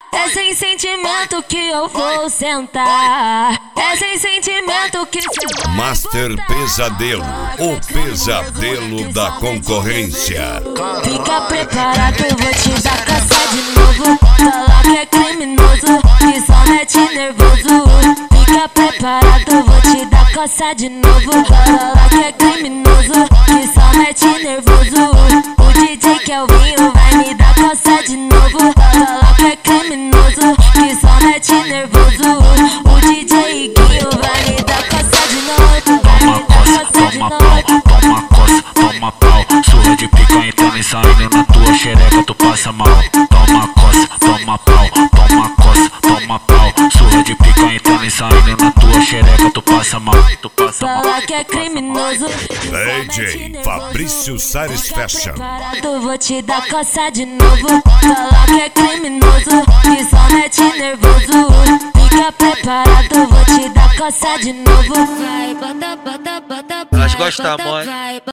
É sem sentimento que eu vou sentar. É sem sentimento que cê vai Master Pesadelo, o pesadelo da concorrência. Fica preparado, vou te dar caça de novo. Fala que é criminoso, que só mete nervoso. Fica preparado, vou te dar caça de novo. Fala que é criminoso, que só mete nervoso. O DJ Kelvinho vai me dar caça de novo. Fala que é criminoso, que só mete nervoso. O DJ Guinho vai me dar caça de novo. Toma coça, toma pau, toma coça, toma pau. Surra de pica entrando e saindo na tua xereca, tu passa mal. Toma coça, toma pau, toma coça, toma pau. Surra de pica entrando e saindo na tua xereca, tu passa mal, tu passa mal. Fala que é criminoso. DJ Fabrício Sares Fashion. Preparado, vou te dar coça de novo. Fala que é criminoso, que só mete nervoso. Fica preparado, vou te dar coça de novo. Vai, bota, bota, bota. Elas gostam muito.